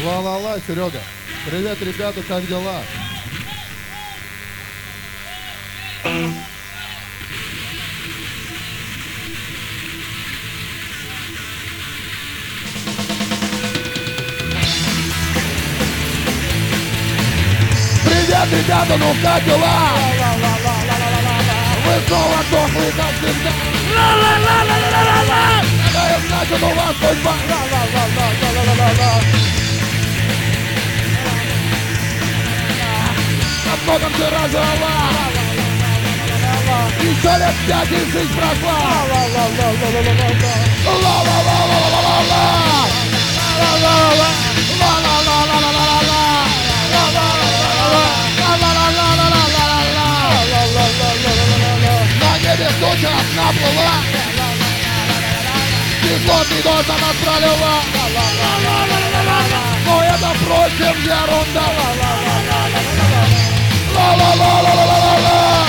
Ла-ла-ла, Серега. Привет, ребята, как дела? Привет, ребята, ну как дела? Вы снова дохлые, как всегда. Какая значит у вас судьба? На многом ты разорвала. Еще лет 5 и жизнь прошла. На небе туча наплыла. Кислотный дождь на нас пролила. Но это впрочем ерунда. Ла-ла-ла-ла-ла-ла-ла.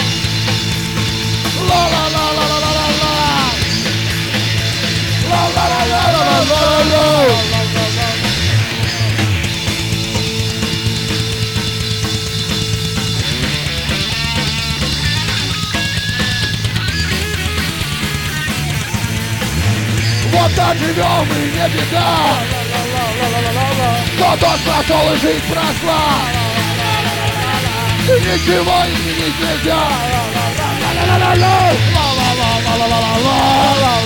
Ла-ла-ла-ла-ла-ла-ла. Ла-ла-ла-ла-ла-ла-ла. Вот так живем и не беда. Но дождь прошел и жизнь прошла. И ничего изменить нельзя.